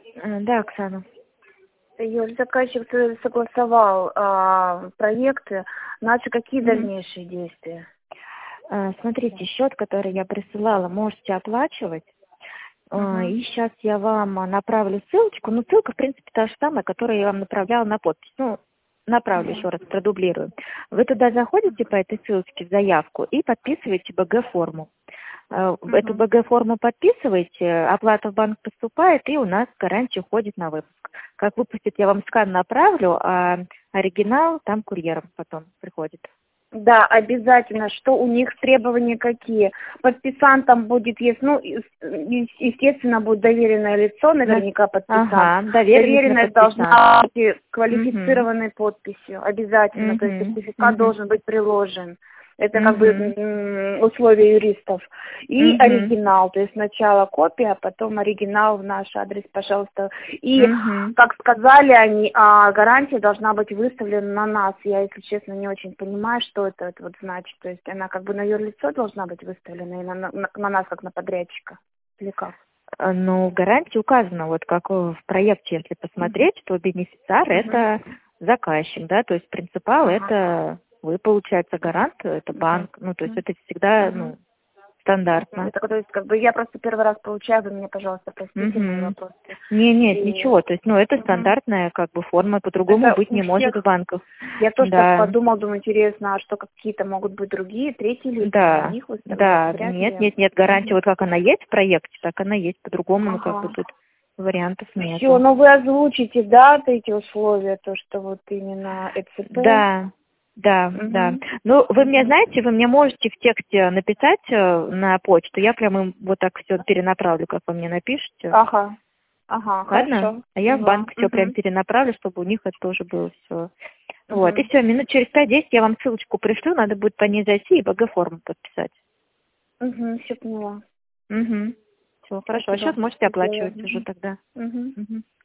Да, Оксана. Юль, заказчик согласовал проекты. Наши какие дальнейшие действия? Смотрите, счет, который я присылала, можете оплачивать. И сейчас я вам направлю ссылочку. Ну, ссылка, в принципе, та же самая, которую я вам направляла на подпись. Ну, направлю еще раз, продублирую. Вы туда заходите по этой ссылочке в заявку и подписываете БГ-форму. Эту БГ-форму подписываете, оплата в банк поступает, и у нас гарантия уходит на выпуск. Как выпустит, я вам скан направлю, а оригинал там курьером потом приходит. Да, обязательно. Что у них требования какие? Подписантом будет, естественно, будет доверенное лицо, наверняка подписант. Ага, доверенность должна быть квалифицированной подписью, обязательно. То есть сертификат должен быть приложен. Это как бы условия юристов. И оригинал, то есть сначала копия, а потом оригинал в наш адрес, пожалуйста. И, как сказали они, гарантия должна быть выставлена на нас. Я, если честно, не очень понимаю, что это вот значит. То есть она как бы на юрлицо должна быть выставлена, и на нас, как на подрядчика. Или как? Ну, гарантия указана, вот как в проекте, если посмотреть, что бенефициар это заказчик, да, то есть принципал это вы, получается, гарант, это банк, ну, то есть это всегда, ну, стандартно. Это, то есть, как бы, я просто первый раз получаю, вы меня, пожалуйста, простите мои вопросы. Нет, ничего, то есть, ну, это стандартная, как бы, форма, по-другому это быть не может в банках. Я тоже так подумал, думаю, интересно, а что какие-то могут быть другие, третьи лица? Да, нет, гарантия, вот как она есть в проекте, так она есть, по-другому, ну, как бы, тут вариантов нет. Все, но вы озвучите, да, эти условия, то, что вот именно ЭЦП? Да. Ну, вы мне знаете, вы мне можете в тексте написать на почту, я прям им вот так все перенаправлю, как вы мне напишете. Ага, Ладно? хорошо. А я в банк все прям перенаправлю, чтобы у них это тоже было все. Вот, и все, минут через 5-10 я вам ссылочку пришлю, надо будет по ней зайти и БГ-форму подписать. Все поняла. Все, хорошо. А сейчас можете оплачивать уже тогда.